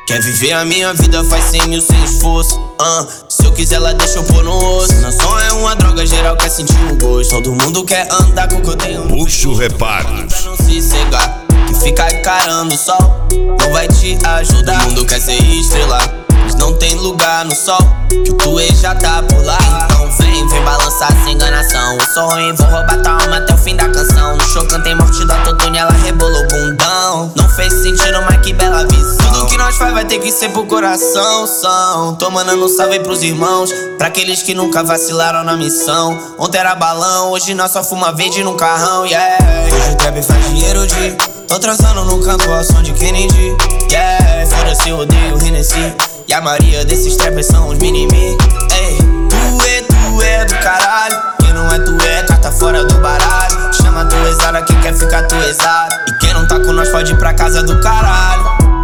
Quer viver a minha vida, faz 100 mil sem esforço. Se eu quiser, ela deixa eu pôr no osso. Não som é uma droga, geral quer sentir o gosto. Todo mundo quer andar com o que eu tenho. Puxo Reparos. Pra não se cegar, que ficar encarando o sol não vai te ajudar. Todo mundo quer ser estrela, mas não tem lugar no sol, que o tuê já tá por lá. Então vem balançar sem enganação. Eu sou ruim, vou roubar tua alma até o fim da canção. No show cantei morte do autotune, ela rebolou o bundão. Não fez sentido, mas que bela visão. Tudo que nós faz vai ter que ser pro coração. Tô mandando um salve pros irmãos, pra aqueles que nunca vacilaram na missão. Ontem era balão, hoje nós só fuma verde num carrão, yeah. Hoje o trap faz dinheiro de tô transando no campo ao som de Kennedy, yeah. Foda-se, eu odeio o Hennessy, e a maioria desses trappers são os mini-me. Ei, tu é do caralho. Quem não é tu é carta fora do baralho. Chama a tuezada, quem quer ficar tuezado. E quem não tá com nós pode ir pra casa do caralho.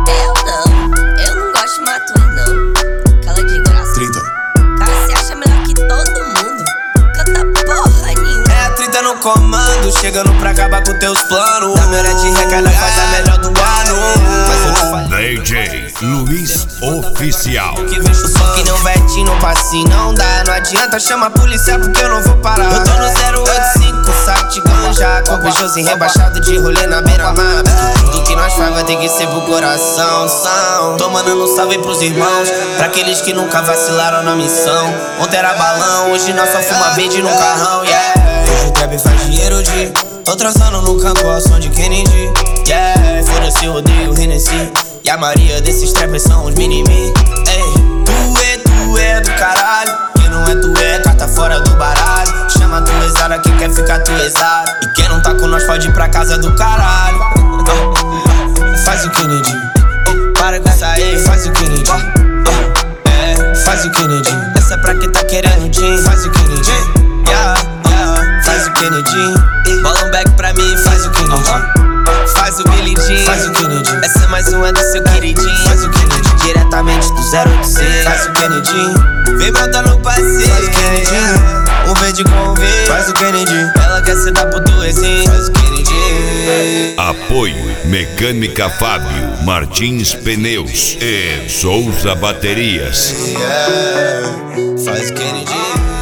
Eu não gosto de Matuê não. Cala de graça. 30. Cara, se acha melhor que todo mundo. Canta porra nenhuma. É a 30 no comando, chegando pra acabar com teus planos. Da melhor de recarga faz a melhor do ano. Mas eu não faço DJ Luiz Oficial. que vejo só que não Betinho no passinho não dá. Não adianta chamar a polícia porque eu não vou parar. Eu tô no 085, saco de ganja, com beijoso rebaixado de rolê na beira-mar. Tudo que nós faz vai ter que ser pro coração. Tô mandando um salve pros irmãos, pra aqueles que nunca vacilaram na missão. Ontem era balão, hoje nós só fuma verde no carrão, yeah. Hoje o trap faz dinheiro de tô transando no campo ao som de Kennedy, yeah. Foda-se, eu odeio o Hennessy, e a maioria desses trappers são os mini-me. Ei, tu é do caralho. Quem não é tu é carta fora do baralho. Chama a tuezada, quem quer ficar tuezado. E quem não tá com nós pode ir pra casa do caralho. Faz o Kennedy, para com essa aí, faz o Kennedy. Faz o Kennedy, essa é pra quem tá querendo din. Faz o Kennedy, yeah. Faz o Kennedy, bola um back pra mim, faz o Kennedy. Faz o Billy Jean, faz o Kennedy. Essa é mais uma do seu queridinho. Faz o Kennedy, diretamente do 086. Faz o Kennedy, vem montar no passeio. Faz o Kennedy, um verde com um verde. Faz o Kennedy, ela quer ser da putuezinho. Faz o Kennedy. Apoio Mecânica Fábio, Martins Pneus e Souza Baterias. Faz o Kennedy.